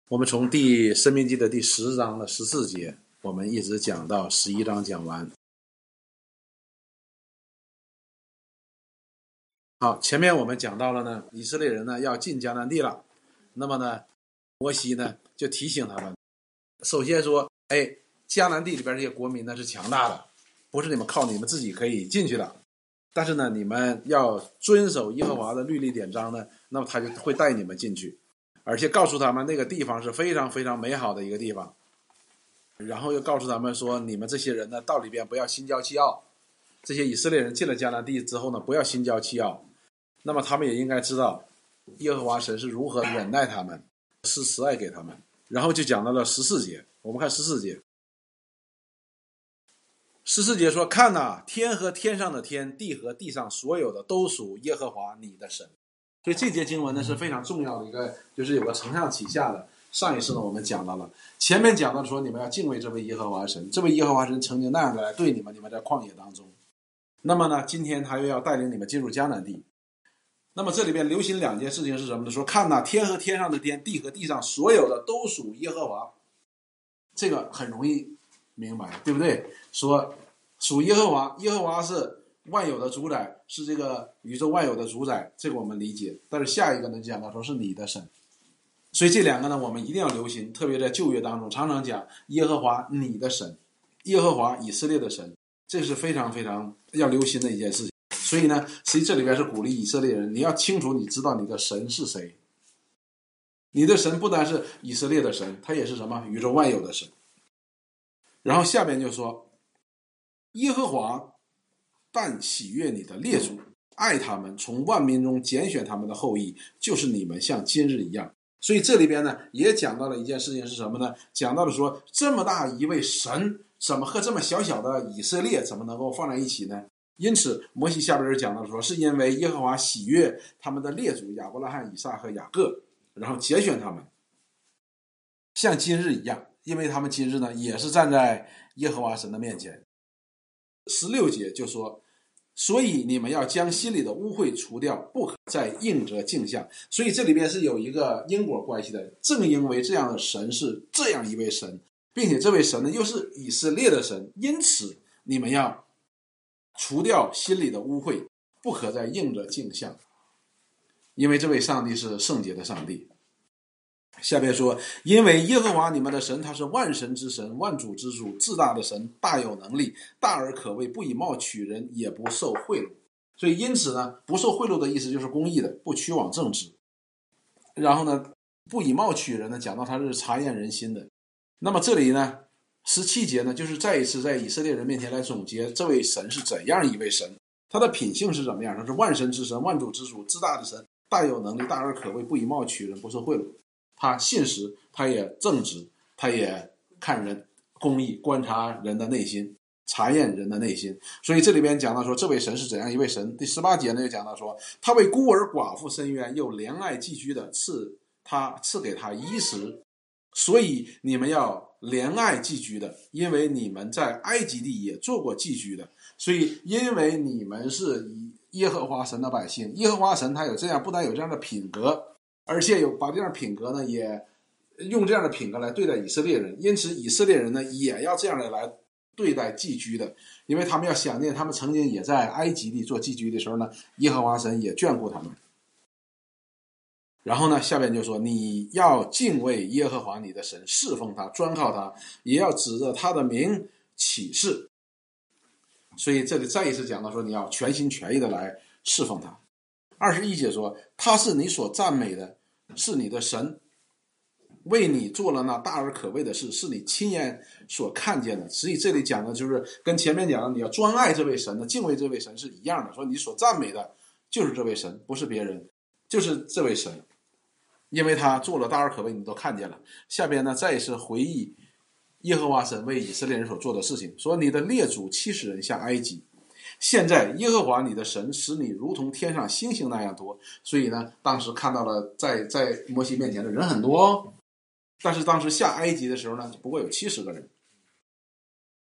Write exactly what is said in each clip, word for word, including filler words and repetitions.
我们从第申命记的第十章的十四节，我们一直讲到十一章讲完。好，前面我们讲到了呢，以色列人呢要进迦南地了，那么呢，摩西呢就提醒他们，首先说，哎，迦南地里边这些国民呢是强大的，不是你们靠你们自己可以进去的，但是呢，你们要遵守耶和华的律例典章呢，那么他就会带你们进去。而且告诉他们那个地方是非常非常美好的一个地方，然后又告诉他们说，你们这些人呢到里边不要心骄气傲，这些以色列人进了迦南地之后呢，不要心骄气傲，那么他们也应该知道耶和华神是如何忍耐他们，是慈爱给他们。然后就讲到了十四节，我们看十四节，十四节说，看哪，天和天上的天，地和地上所有的都属耶和华你的神。所以这节经文呢是非常重要的一个，就是有个承上启下的。上一次呢我们讲到了，前面讲到说你们要敬畏这位耶和华神，这位耶和华神曾经那样的来对你们，你们在旷野当中。那么呢，今天他又要带领你们进入迦南地。那么这里边流行两件事情是什么呢？说看哪，天和天上的天，地和地上所有的都属耶和华。这个很容易明白，对不对？说属耶和华，耶和华是万有的主宰，是这个宇宙万有的主宰，这个我们理解。但是下一个呢讲到说是你的神，所以这两个呢我们一定要留心，特别在旧约当中常常讲耶和华你的神，耶和华以色列的神，这是非常非常要留心的一件事情。所以呢，实际这里边是鼓励以色列人，你要清楚你知道你的神是谁。你的神不单是以色列的神，他也是什么？宇宙万有的神。然后下边就说，耶和华但喜悦你的列祖，爱他们，从万民中拣选他们的后裔，就是你们像今日一样。所以这里边呢也讲到了一件事情是什么呢？讲到了说，这么大一位神怎么和这么小小的以色列怎么能够放在一起呢？因此摩西下边讲到说，是因为耶和华喜悦他们的列祖亚伯拉罕、以撒和雅各，然后拣选他们像今日一样，因为他们今日呢也是站在耶和华神的面前。十六节就说，所以你们要将心里的污秽除掉，不可再应着镜像。所以这里边是有一个因果关系的，正因为这样的神是这样一位神，并且这位神呢又是以色列的神，因此你们要除掉心里的污秽，不可再应着镜像，因为这位上帝是圣洁的上帝。下边说，因为耶和华你们的神，他是万神之神，万主之主，至大的神，大有能力，大而可畏，不以貌取人，也不受贿赂。所以因此呢，不受贿赂的意思就是公义的，不屈枉正直。然后呢，不以貌取人呢，讲到他是察验人心的。那么这里呢，十七节呢，就是再一次在以色列人面前来总结这位神是怎样一位神，他的品性是怎么样，他是万神之神，万主之主，至大的神，大有能力，大而可畏，不以貌取人，不受贿赂。他信实，他也正直，他也看人公义，观察人的内心，查验人的内心。所以这里边讲到说，这位神是怎样一位神。第十八节呢又讲到说，他为孤儿寡妇伸冤，又怜爱寄居的，赐他赐给他衣食。所以你们要怜爱寄居的，因为你们在埃及地也做过寄居的。所以因为你们是耶和华神的百姓，耶和华神他有这样，不但有这样的品格，而且有把这样的品格呢，也用这样的品格来对待以色列人。因此以色列人呢也要这样的来对待寄居的，因为他们要想念他们曾经也在埃及地做寄居的时候呢，耶和华神也眷顾他们。然后呢下边就说，你要敬畏耶和华你的神，侍奉他，专靠他，也要指着他的名起誓。所以这里再一次讲到说，你要全心全意的来侍奉他。二十一节说，他是你所赞美的，是你的神，为你做了那大而可畏的事，是你亲眼所看见的。所以这里讲的就是跟前面讲的你要专爱这位神的，敬畏这位神是一样的，说你所赞美的就是这位神，不是别人，就是这位神，因为他做了大而可畏，你都看见了。下边呢再一次回忆耶和华神为以色列人所做的事情，说你的列祖七十人下埃及，现在耶和华你的神使你如同天上星星那样多。所以呢当时看到了在在摩西面前的人很多哦，但是当时下埃及的时候呢不过有七十个人。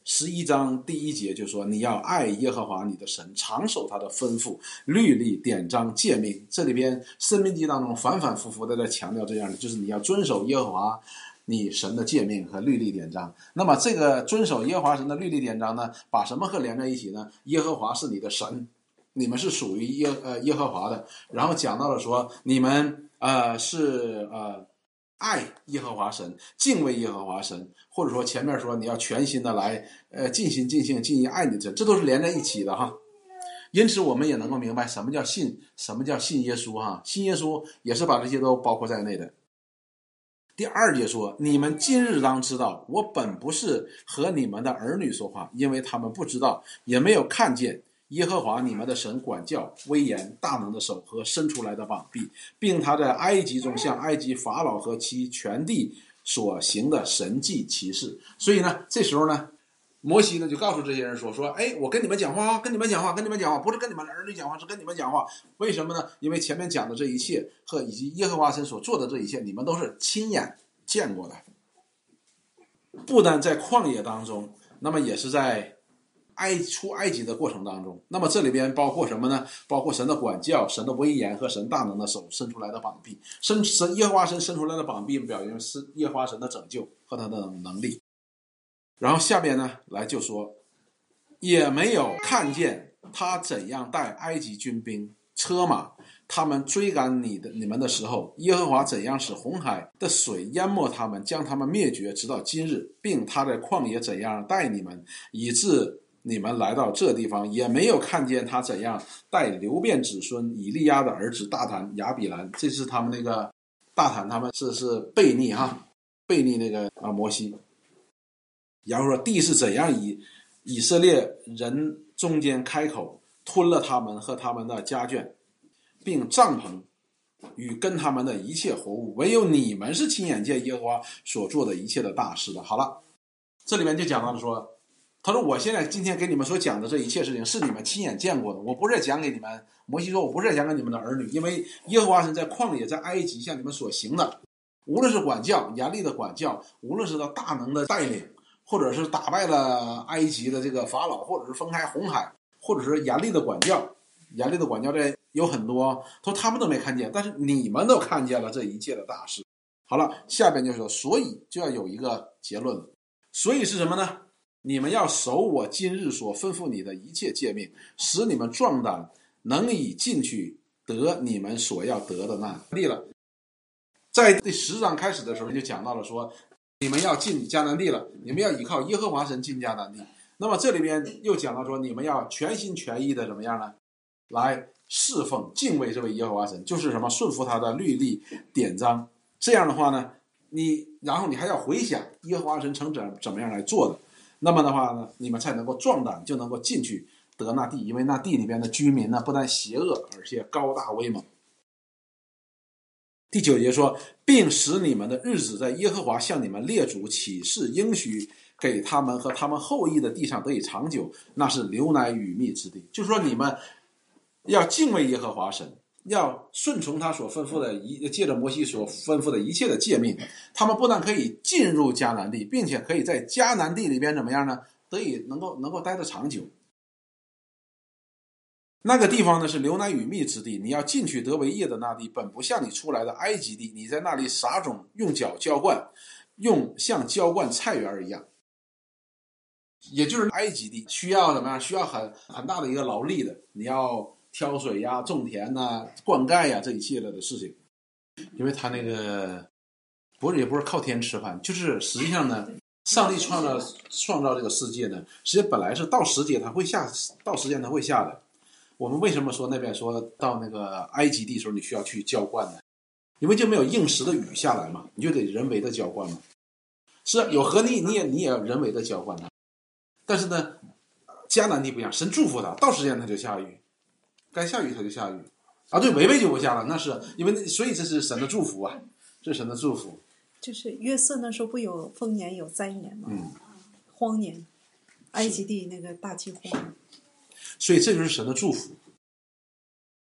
十一章第一节就说你要爱耶和华你的神，常守他的吩咐、律例、典章、诫命。这里边申命记当中反反复复的在强调这样的，就是你要遵守耶和华你神的诫命和律例典章。那么这个遵守耶和华神的律例典章呢，把什么和连在一起呢？耶和华是你的神，你们是属于耶呃耶和华的。然后讲到了说你们呃是呃爱耶和华神，敬畏耶和华神，或者说前面说你要全心的来呃尽心尽性尽意爱你的神，这都是连在一起的哈。因此我们也能够明白什么叫信，什么叫信耶稣哈。信耶稣也是把这些都包括在内的。第二节说，你们今日当知道，我本不是和你们的儿女说话，因为他们不知道，也没有看见耶和华你们的神管教、威严、大能的手和伸出来的膀臂，并他在埃及中向埃及法老和其全地所行的神迹奇事。所以呢，这时候呢，摩西呢就告诉这些人说说，哎，我跟你们讲话，跟你们讲话，跟你们讲话，不是跟你们的儿女讲话，是跟你们讲话。为什么呢？因为前面讲的这一切和以及耶和华神所做的这一切，你们都是亲眼见过的。不但在旷野当中，那么也是在埃出埃及的过程当中。那么这里边包括什么呢？包括神的管教、神的威严和神大能的手伸出来的膀臂。神神耶和华神伸出来的膀臂表明是耶和华神的拯救和他的能力。然后下边呢来就说，也没有看见他怎样带埃及军兵车马，他们追赶你的你们的时候，耶和华怎样使红海的水淹没他们，将他们灭绝，直到今日，并他在旷野怎样带你们，以致你们来到这地方。也没有看见他怎样带流便子孙以利亚的儿子大坦、亚比兰，这是他们那个大坦，他们是是悖逆哈，悖逆那个啊摩西。然后说地是怎样以以色列人中间开口吞了他们和他们的家眷，并帐篷与跟他们的一切活物，唯有你们是亲眼见耶和华所做的一切的大事的。好了，这里面就讲到了说，他说我现在今天给你们所讲的这一切事情是你们亲眼见过的，我不是在讲给你们。摩西说我不是在讲给你们的儿女，因为耶和华神在旷野在埃及向你们所行的，无论是管教严厉的管教，无论是他大能的带领，或者是打败了埃及的这个法老，或者是分开红海，或者是严厉的管教，严厉的管教这有很多，说他们都没看见，但是你们都看见了这一切的大事。好了，下边就说，所以就要有一个结论了。所以是什么呢？你们要守我今日所吩咐你的一切诫命，使你们壮胆，能以进去得你们所要得的那地了。在第十章开始的时候就讲到了说，你们要进迦南地了，你们要依靠耶和华神进迦南地。那么这里边又讲到说，你们要全心全意的怎么样呢？来侍奉敬畏这位耶和华神，就是什么顺服他的律例典章。这样的话呢，你然后你还要回想耶和华神曾怎怎么样来做的，那么的话呢，你们才能够壮胆，就能够进去得那地。因为那地里边的居民呢，不但邪恶，而且高大威猛。第九节说，并使你们的日子在耶和华向你们列祖起誓应许给他们和他们后裔的地上得以长久，那是流奶与蜜之地。就是说你们要敬畏耶和华神，要顺从他所吩咐的一借着摩西所吩咐的一切的诫命，他们不但可以进入迦南地，并且可以在迦南地里边怎么样呢？得以能够能够待得长久。那个地方呢是流奶与蜜之地，你要进去得为业的那地，本不像你出来的埃及地，你在那里撒种，用脚浇灌，用像浇灌菜园一样。也就是埃及地需要怎么样？需要很很大的一个劳力的，你要挑水呀、种田呐、灌溉呀这一系列的事情。因为他那个不是也不是靠天吃饭，就是实际上呢，上帝创造创造这个世界呢，实际本来是到时节它会下，到时间它会下的。我们为什么说那边说到那个埃及地的时候你需要去浇灌呢？因为就没有应时的雨下来嘛，你就得人为的浇灌嘛。是有河泥，你也你也要人为的浇灌它。但是呢，迦南地不一样，神祝福它，到时间它就下雨，该下雨它就下雨啊。对，违背就不下了，那是因为所以这是神的祝福啊，这是神的祝福。 就是约瑟那时候不有丰年有灾年吗？ 嗯， 荒年，埃及地那个大饥荒。 所以这就是神的祝福。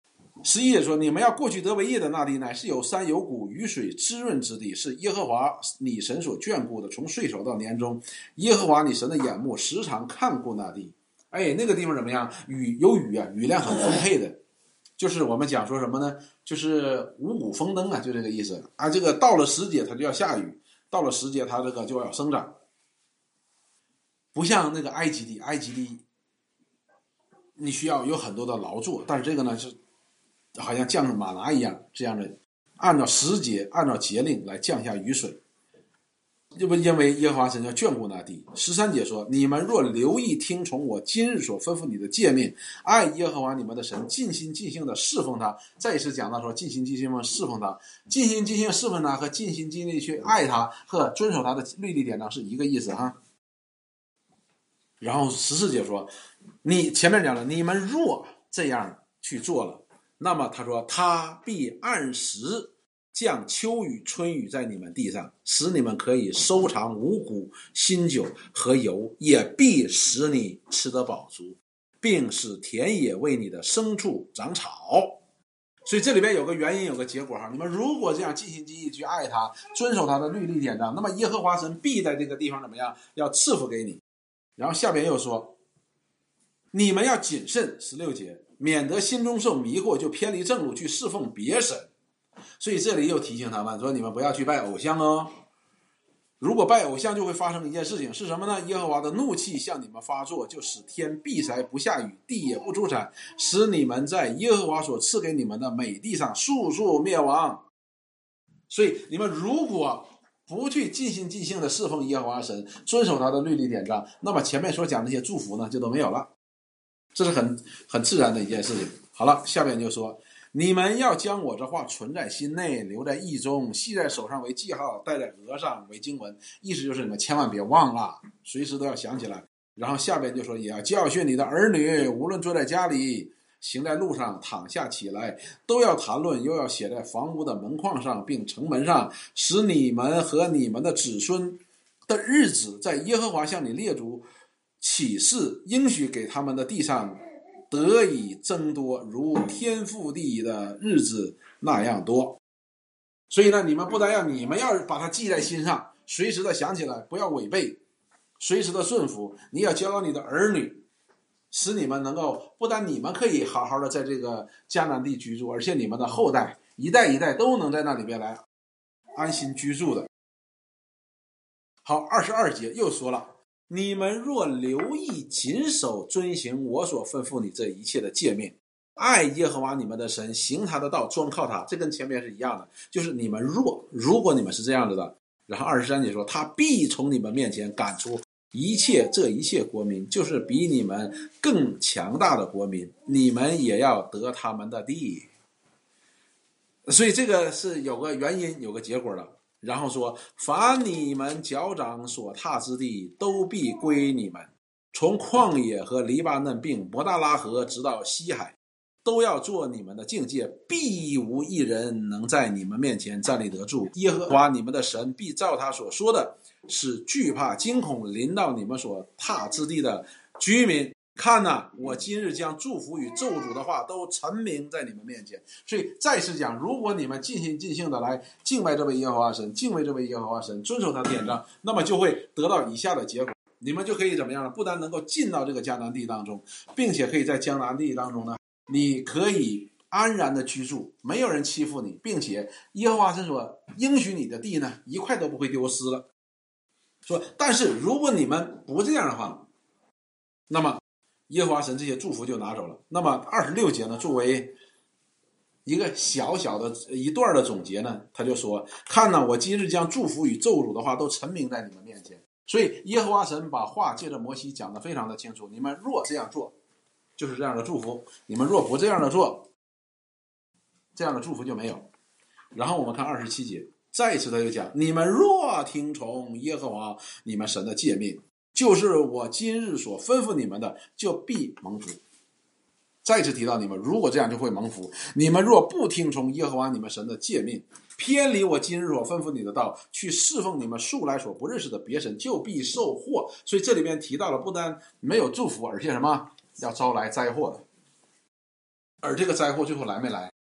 十一节说，你们要过去得为业的那地，乃是有山有谷，雨水滋润之地，是耶和华你神所眷顾的。从岁首到年终，耶和华你神的眼目时常看顾那地。哎，那个地方怎么样？雨有雨啊，雨量很丰沛的，就是我们讲说什么呢？就是五谷丰登啊，就这个意思啊。这个到了时节它就要下雨，到了时节它这个就要生长，不像那个埃及地，埃及地你需要有很多的劳作，但是这个呢是好像降马拿一样，这样的按照时节按照节令来降下雨水。这不因为耶和华神要眷顾那地。十三节说，你们若留意听从我今日所吩咐你的诫命，爱耶和华你们的神，尽心尽性的侍奉他。再一次讲到说，尽心尽性的侍奉他，尽心尽性侍奉他和尽心尽力去爱他和遵守他的律例典章是一个意思哈。然后十四节说，你前面讲了，你们若这样去做了，那么他说他必按时降秋雨春雨在你们地上，使你们可以收藏五谷新酒和油，也必使你吃得饱足，并使田野为你的牲畜长草。所以这里边有个原因有个结果哈，你们如果这样尽心尽意去爱他，遵守他的律例典章，那么耶和华神必在这个地方怎么样，要赐福给你。然后下边又说，你们要谨慎，十六节，免得心中受迷惑，就偏离正路去侍奉别神。所以这里又提醒他们说，你们不要去拜偶像哦。如果拜偶像，就会发生一件事情，是什么呢？耶和华的怒气向你们发作，就使天闭塞不下雨，地也不出产，使你们在耶和华所赐给你们的美地上速速灭亡。所以你们如果不去尽心尽性的侍奉耶和华神，遵守他的律例典章，那么前面所讲的那些祝福呢，就都没有了。这是很很自然的一件事情。好了，下面就说，你们要将我这话存在心内，留在意中，系在手上为记号，戴在额上为经文。意思就是你们千万别忘了，随时都要想起来。然后下边就说，也要教训你的儿女，无论坐在家里，行在路上，躺下起来，都要谈论，又要写在房屋的门框上，并城门上，使你们和你们的子孙的日子，在耶和华向你列祖启示应许给他们的地上得以增多，如天覆地的日子那样多。所以呢，你们不但要你们要把它记在心上，随时的想起来，不要违背，随时的顺服。你要教导你的儿女，使你们能够不但你们可以好好的在这个迦南地居住，而且你们的后代一代一代都能在那里边来安心居住的。好，二十二节又说了，你们若留意谨守遵行我所吩咐你这一切的诫命，爱耶和华你们的神，行他的道，专靠他。这跟前面是一样的，就是你们若如果你们是这样子的，然后二十三节说，他必从你们面前赶出一切这一切国民，就是比你们更强大的国民，你们也要得他们的地。所以这个是有个原因有个结果的。然后说，凡你们脚掌所踏之地，都必归你们，从旷野和黎巴嫩并摩大拉河直到西海，都要做你们的境界，必无一人能在你们面前站立得住。耶和华你们的神必照他所说的，使惧怕惊恐临到你们所踏之地的居民。看哪、啊，我今日将祝福与咒诅的话都陈明在你们面前。所以再次讲，如果你们尽心尽性的来敬拜这位耶和华神，敬畏这位耶和华神，遵守他的典章，那么就会得到以下的结果。你们就可以怎么样呢？不但能够进到这个迦南地当中，并且可以在迦南地当中呢，你可以安然的居住，没有人欺负你，并且耶和华神所应许你的地呢，一块都不会丢失了。说，但是如果你们不这样的话，那么耶和华神这些祝福就拿走了。那么二十六节呢，作为一个小小的一段的总结呢，他就说，看哪，我今日将祝福与咒诅的话都陈明在你们面前。所以耶和华神把话借着摩西讲得非常的清楚，你们若这样做，就是这样的祝福，你们若不这样的做，这样的祝福就没有。然后我们看二十七节，再一次他就讲，你们若听从耶和华你们神的诫命，就是我今日所吩咐你们的，就必蒙福。再次提到，你们如果这样就会蒙福，你们若不听从耶和华你们神的诫命，偏离我今日所吩咐你的道，去侍奉你们素来所不认识的别神，就必受祸。所以这里面提到了，不但没有祝福，而且什么要招来灾祸的。而这个灾祸最后来没来？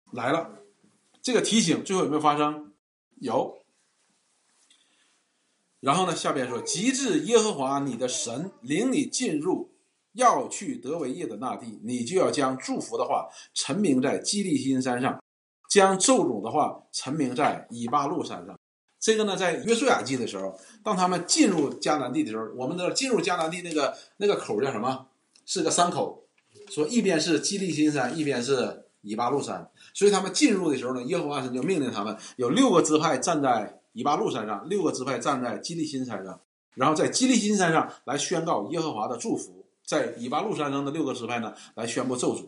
来了，这个提醒最后有没有发生？有。然后呢，下边说，及至耶和华你的神领你进入要去得为业的那地，你就要将祝福的话陈明在基利心山上，将咒诅的话陈明在以巴路山上。这个呢，在约书亚记的时候，当他们进入迦南地的时候，我们的进入迦南地那个那个口叫什么？是个山口，说一边是基利心山，一边是以巴路山。所以他们进入的时候呢，耶和华神就命令他们有六个支派站在以巴路山上，六个支派站在基利心山上，然后在基利心山上来宣告耶和华的祝福，在以巴路山上的六个支派呢来宣布咒诅。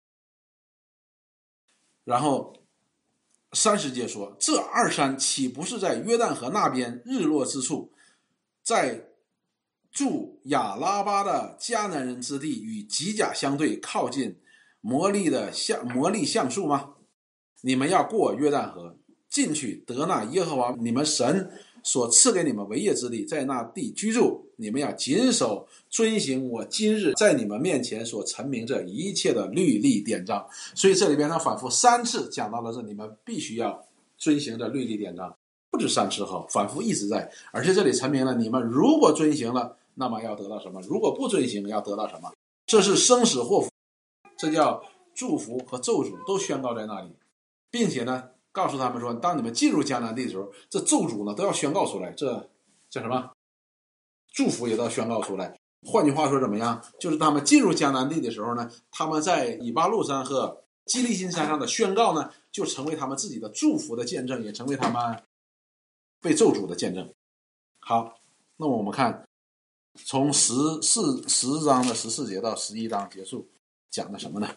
然后三十节说，这二山岂不是在约旦河那边日落之处，在住亚拉巴的迦南人之地，与吉甲相对，靠近摩利的橡摩利橡树吗？你们要过约旦河，进去得那耶和华你们神所赐给你们为业之地，在那地居住。你们要谨守遵行我今日在你们面前所陈明这一切的律例典章。所以这里边他反复三次讲到了这，你们必须要遵行这律例典章，不止三次后，反复一直在。而且这里陈明了，你们如果遵行了，那么要得到什么？如果不遵行，要得到什么？这是生死祸福，这叫祝福和咒诅都宣告在那里，并且呢，告诉他们说，当你们进入迦南地的时候，这咒诅呢都要宣告出来，这叫什么？祝福也都要宣告出来。换句话说怎么样？就是他们进入迦南地的时候呢，他们在以巴路山和基利心山上的宣告呢，就成为他们自己的祝福的见证，也成为他们被咒诅的见证。好，那么我们看从十四十章的十四节到十一章结束，讲的什么呢？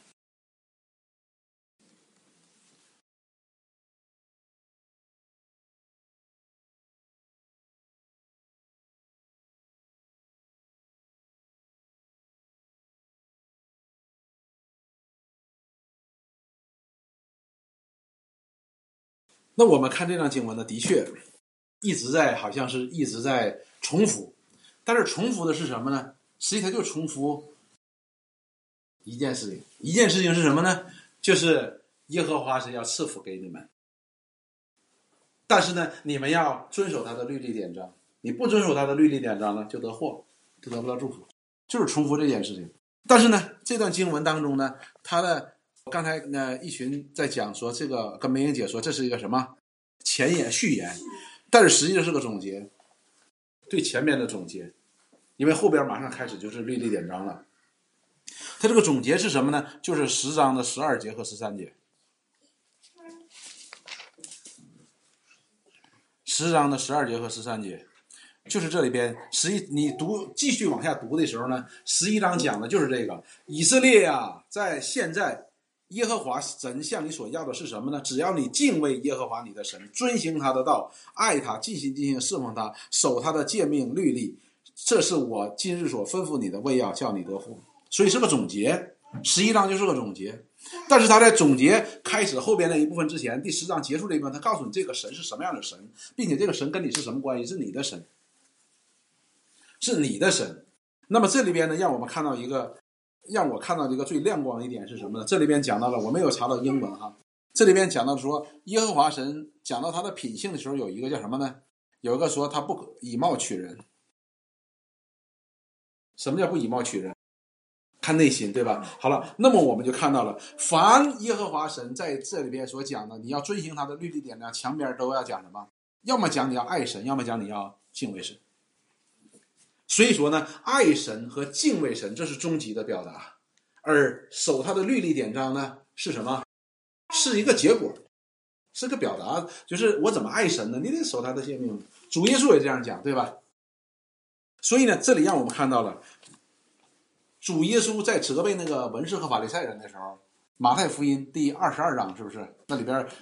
那我们看这段经文呢，的确一直在好像是一直在重复，但是重复的是什么呢？实际它就重复一件事情，一件事情是什么呢？就是耶和华是要赐福给你们，但是呢，你们要遵守他的律例典章，你不遵守他的律例典章呢，就得祸，就得不到祝福，就是重复这件事情。但是呢，这段经文当中呢，他的刚才呢一群在讲说，这个跟梅英姐说这是一个什么前言序言，但是实际上是个总结，对前面的总结，因为后边马上开始就是律例典章了。它这个总结是什么呢？就是十章的十二节和十三节。十章的十二节和十三节，就是这里边十一你读继续往下读的时候呢，十一章讲的就是这个以色列啊，在现在耶和华神向你所要的是什么呢？只要你敬畏耶和华你的神，遵行他的道，爱他，尽心尽性侍奉他，守他的诫命律例，这是我今日所吩咐你的，为要叫你得福。所以是个总结，十一章就是个总结。但是他在总结开始后边那一部分之前，第十章结束这一部分，他告诉你这个神是什么样的神，并且这个神跟你是什么关系，是你的神，是你的神。那么这里边呢，让我们看到一个让我看到一个最亮光一点是什么呢？这里边讲到了，我没有查到英文哈，这里边讲到说耶和华神讲到他的品性的时候，有一个叫什么呢？有一个说他不以貌取人。什么叫不以貌取人？看内心，对吧？好了，那么我们就看到了，凡耶和华神在这里边所讲的，你要遵行他的律例典章，墙边都要讲什么？要么讲你要爱神，要么讲你要敬畏神。所以说呢，爱神和敬畏神这是终极的表达，而守他的律例典章呢是什么？是一个结果，是个表达，就是我怎么爱神呢？你得守他的诫命。主耶稣也这样讲，对吧？所以呢，这里让我们看到了主耶稣在责备那个文士和法利赛人的时候，马太福音第二十二章，是不是？那里边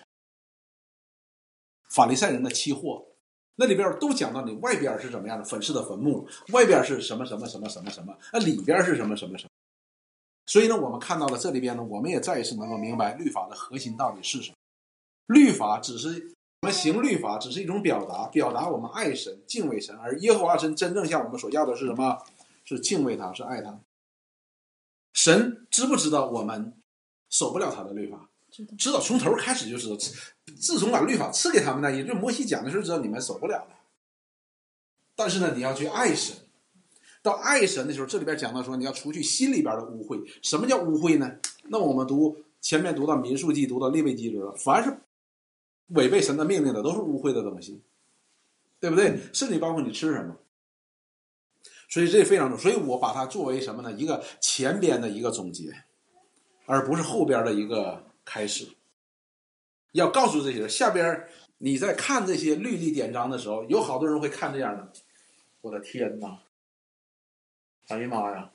法利赛人的欺惑，那里边都讲到你外边是怎么样的，粉饰的坟墓，外边是什么什么什么什么什么，那里边是什么什么什么。所以呢，我们看到了这里边呢，我们也再一次能够明白律法的核心到底是什么。律法只是我们行律法，只是一种表达，表达我们爱神、敬畏神，而耶和华神真正向我们所要的是什么？是敬畏他，是爱他。神知不知道我们守不了他的律法？ 知道从头开始就知道，自从把律法赐给他们那一，就摩西讲的时候知道你们守不了了。但是呢，你要去爱神。到爱神的时候，这里边讲到说你要除去心里边的污秽。什么叫污秽呢？那我们读前面读到民数记，读到利未记，知道凡是违背神的命令的都是污秽的东西，对不对？甚至包括你吃什么。所以这非常重要，所以我把它作为什么呢？一个前边的一个总结，而不是后边的一个开始。要告诉这些人，下边你在看这些律例典章的时候，有好多人会看这样的，我的天哪，哎呀妈呀，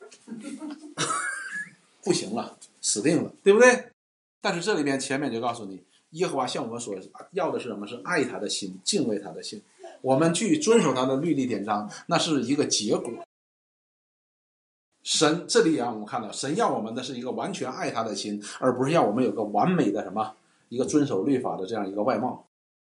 不行了，死定了，对不对？但是这里边前面就告诉你，耶和华向我们所要的是什么？是爱他的心，敬畏他的心。我们去遵守他的律例典章，那是一个结果。神这里也让我们看到，神要我们的是一个完全爱他的心，而不是要我们有个完美的什么一个遵守律法的这样一个外貌。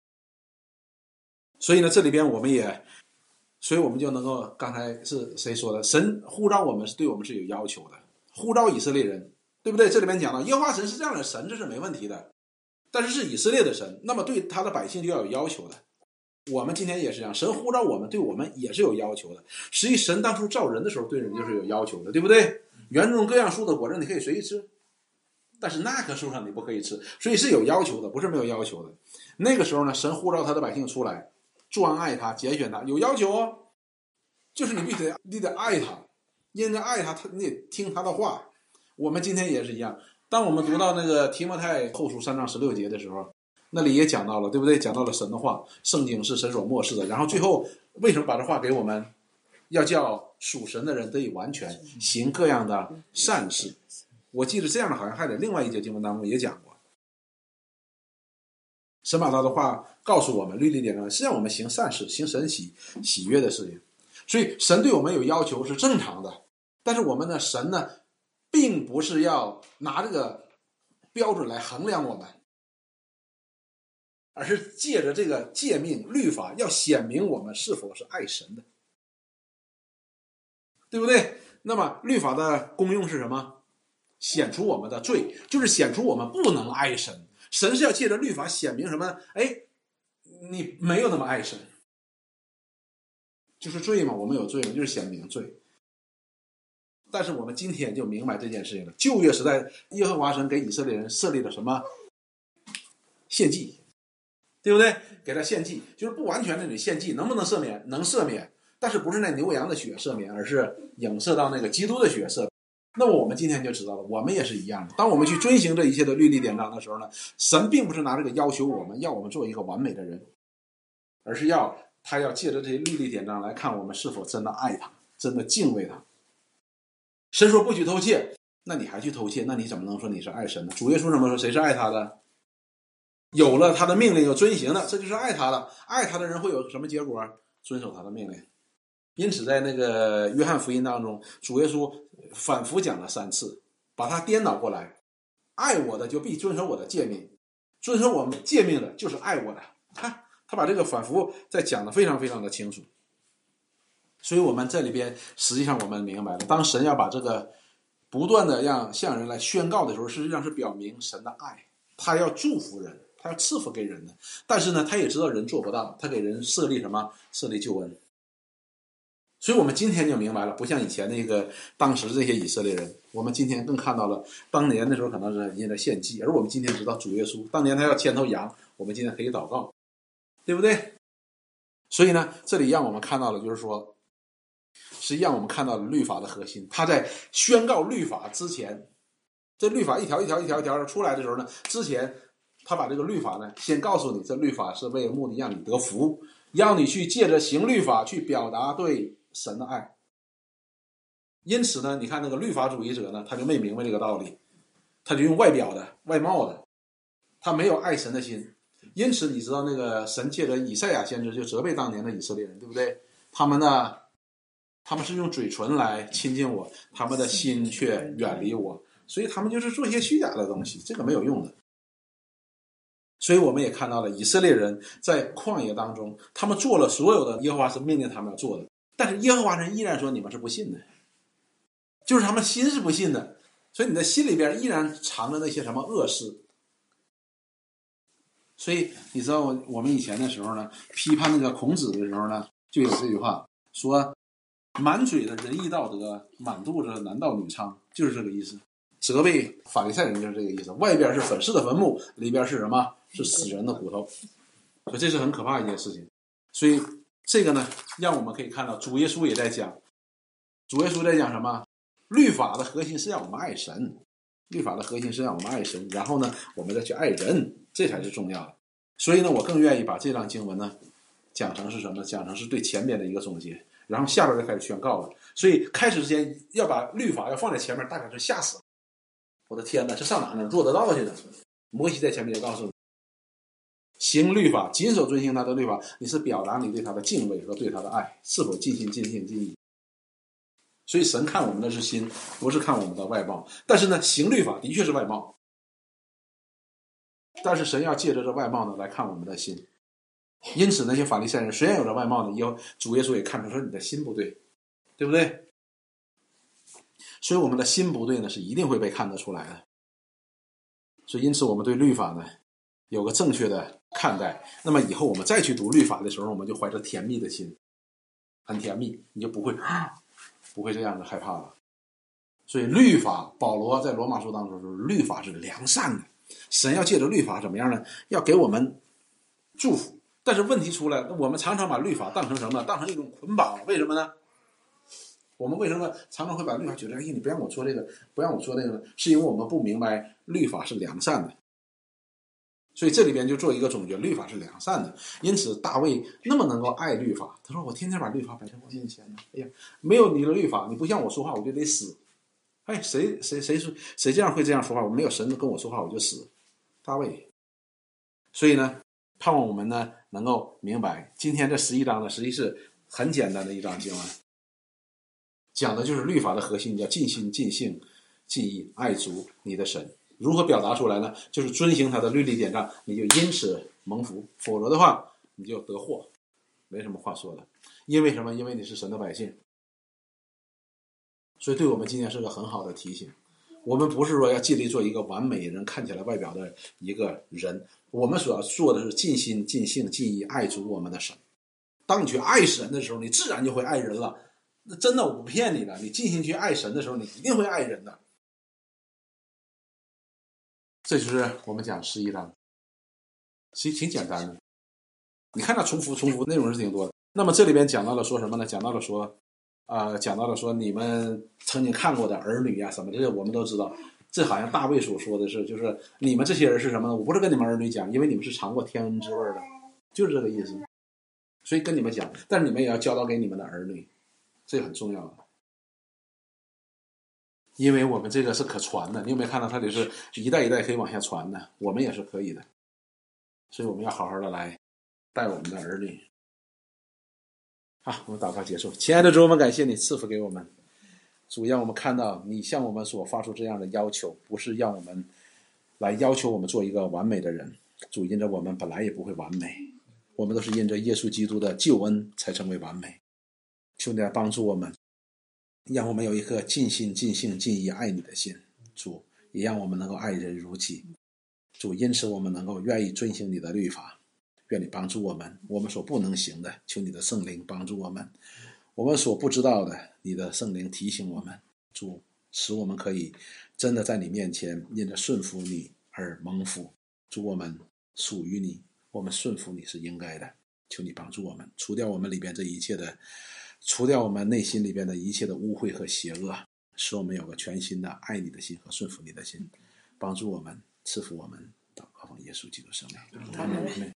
所以呢，这里边我们也，所以我们就能够，刚才是谁说的？神呼召我们是对我们是有要求的，呼召以色列人，对不对？这里边讲到耶和华神是这样的神，这是没问题的，但是是以色列的神，那么对他的百姓就要有要求的。我们今天也是这样，神呼召我们，对我们也是有要求的。实际神当初造人的时候对人就是有要求的，对不对？园中各样树的果子你可以随意吃，但是那棵树上你不可以吃，所以是有要求的，不是没有要求的。那个时候呢，神呼召他的百姓出来，专爱他，拣选他，有要求哦，就是你必须得你得爱他，因为爱他，他你得听他的话。我们今天也是一样，当我们读到那个提摩太后书三章十六节的时候，那里也讲到了，对不对？讲到了神的话，圣经是神所默示的。然后最后为什么把这话给我们？要叫属神的人得以完全，行各样的善事。我记得这样的好像还得另外一节经文当中也讲过。神把他的话告诉我们，律例典章是让我们行善事，行神喜喜悦的事情。所以神对我们有要求是正常的，但是我们的神呢，并不是要拿这个标准来衡量我们，而是借着这个诫命律法，要显明我们是否是爱神的，对不对？那么律法的功用是什么？显出我们的罪，就是显出我们不能爱神。神是要借着律法显明什么？哎，你没有那么爱神，就是罪嘛，我们有罪嘛，就是显明罪。但是我们今天就明白这件事情了。旧约时代，耶和华神给以色列人设立了什么？献祭，对不对？给他献祭，就是不完全的你献祭，能不能赦免？能赦免，但是不是那牛羊的血赦免，而是影射到那个基督的血赦免。那么我们今天就知道了，我们也是一样的。当我们去遵行这一切的律例典章的时候呢，神并不是拿这个要求我们，要我们做一个完美的人，而是要他要借着这些律例典章来看我们是否真的爱他，真的敬畏他。神说不许偷窃，那你还去偷窃，那你怎么能说你是爱神呢？主耶稣怎么说？谁是爱他的？有了他的命令有遵行的，这就是爱他的。爱他的人会有什么结果？遵守他的命令。因此在那个约翰福音当中，主耶稣反复讲了三次，把它颠倒过来，爱我的就必遵守我的诫命，遵守我们诫命的就是爱我的。他他把这个反复再讲得非常非常的清楚。所以我们这里边实际上我们明白了，当神要把这个不断的让向人来宣告的时候，实际上是表明神的爱，他要祝福人，他要赐福给人的。但是呢，他也知道人做不到，他给人设立什么？设立救恩。所以我们今天就明白了，不像以前那个当时这些以色列人，我们今天更看到了当年的时候可能是因为献祭，而我们今天知道主耶稣当年他要牵头羊，我们今天可以祷告，对不对？所以呢，这里让我们看到了，就是说实际上我们看到了律法的核心。他在宣告律法之前，这律法一条一条一条一条出来的时候呢，之前他把这个律法呢先告诉你，这律法是为了目的让你得福，让你去借着行律法去表达对神的爱。因此呢，你看那个律法主义者呢，他就没明白这个道理，他就用外表的外貌的，他没有爱神的心。因此你知道那个神借着以赛亚先知就责备当年的以色列人，对不对？他们呢他们是用嘴唇来亲近我，他们的心却远离我，所以他们就是做一些虚假的东西，这个没有用的。所以我们也看到了以色列人在旷野当中，他们做了所有的耶和华神命令他们要做的，但是耶和华神依然说你们是不信的，就是他们心是不信的，所以你的心里边依然藏着那些什么恶事， 所以你知道我们以前的时候呢，批判那个孔子的时候呢，就有这句话说，满嘴的仁义道德，满肚子男盗女娼，就是这个意思。责备法利赛人就是这个意思，外边是粉饰的坟墓，里边是什么？是死人的骨头。所以这是很可怕的一件事情。所以这个呢，让我们可以看到主耶稣也在讲，主耶稣在讲什么？律法的核心是让我们爱神，律法的核心是让我们爱神，然后呢，我们再去爱人，这才是重要的。所以呢，我更愿意把这章经文呢讲成是什么？讲成是对前面的一个总结，然后下边就开始宣告了。所以开始之前要把律法要放在前面，大概是吓死了。我的天哪，这上哪能做得到去呢？摩西在前面就告诉你，行律法，谨守遵行他的律法，你是表达你对他的敬畏和对他的爱，是否尽心尽性尽意。所以神看我们的是心，不是看我们的外貌。但是呢，行律法的确是外貌，但是神要借着这外貌呢来看我们的心。因此那些法利赛人虽然有着外貌呢，以后主耶稣也看出说你的心不对，对不对？所以我们的心不对呢，是一定会被看得出来的。所以因此我们对律法呢有个正确的看待，那么以后我们再去读律法的时候，我们就怀着甜蜜的心，很甜蜜，你就不会不会这样的害怕了。所以律法，保罗在罗马书当中说，律法是良善的，神要借着律法怎么样呢？要给我们祝福。但是问题出来，我们常常把律法当成什么？当成一种捆绑。为什么呢？我们为什么常常会把律法觉得，哎，你不让我做这个，不让我做那个呢？是因为我们不明白律法是良善的。所以这里边就做一个总结，律法是良善的。因此大卫那么能够爱律法，他说我天天把律法摆在我面前呢。哎呀，没有你的律法，你不向我说话，我就得死。哎，谁谁谁说谁这样会这样说话？我没有神跟我说话，我就死。大卫。所以呢，盼望我们呢能够明白，今天这十一章呢，实际是很简单的一章经文，讲的就是律法的核心，叫尽心尽性尽意爱主你的神。如何表达出来呢？就是遵行他的律例典章，你就因此蒙福，否则的话你就得祸，没什么话说的。因为什么？因为你是神的百姓。所以对我们今天是个很好的提醒，我们不是说要尽力做一个完美人，看起来外表的一个人，我们所要做的是尽心尽性尽意爱主我们的神。当你去爱神的时候，你自然就会爱人了。那真的我不骗你的，你尽心去爱神的时候，你一定会爱人的。这就是我们讲十一章，其实挺简单的。你看它重复重复内容是挺多的。那么这里边讲到了说什么呢？讲到了说呃，讲到了说你们曾经看过的儿女啊什么的，这我们都知道。这好像大卫所说的是，就是你们这些人是什么呢？我不是跟你们儿女讲，因为你们是尝过天恩之味的，就是这个意思。所以跟你们讲，但是你们也要教导给你们的儿女，这个很重要的。因为我们这个是可传的，你有没有看到它就是一代一代可以往下传的？我们也是可以的，所以我们要好好的来带我们的儿女。好，我们祷告结束。亲爱的主，我们感谢你赐福给我们，主让我们看到你向我们所发出这样的要求，不是让我们来要求我们做一个完美的人。主，因着我们本来也不会完美，我们都是因着耶稣基督的救恩才成为完美。求你来帮助我们，让我们有一颗尽心尽性尽意爱你的心。主，也让我们能够爱人如己。主，因此我们能够愿意遵行你的律法。愿你帮助我们，我们所不能行的，求你的圣灵帮助我们，我们所不知道的，你的圣灵提醒我们。主，使我们可以真的在你面前因着顺服你而蒙福。主，我们属于你，我们顺服你是应该的。求你帮助我们，除掉我们里边这一切的，除掉我们内心里边的一切的污秽和邪恶，使我们有个全新的爱你的心和顺服你的心。帮助我们，赐福我们，祷告奉耶稣基督圣名。阿们。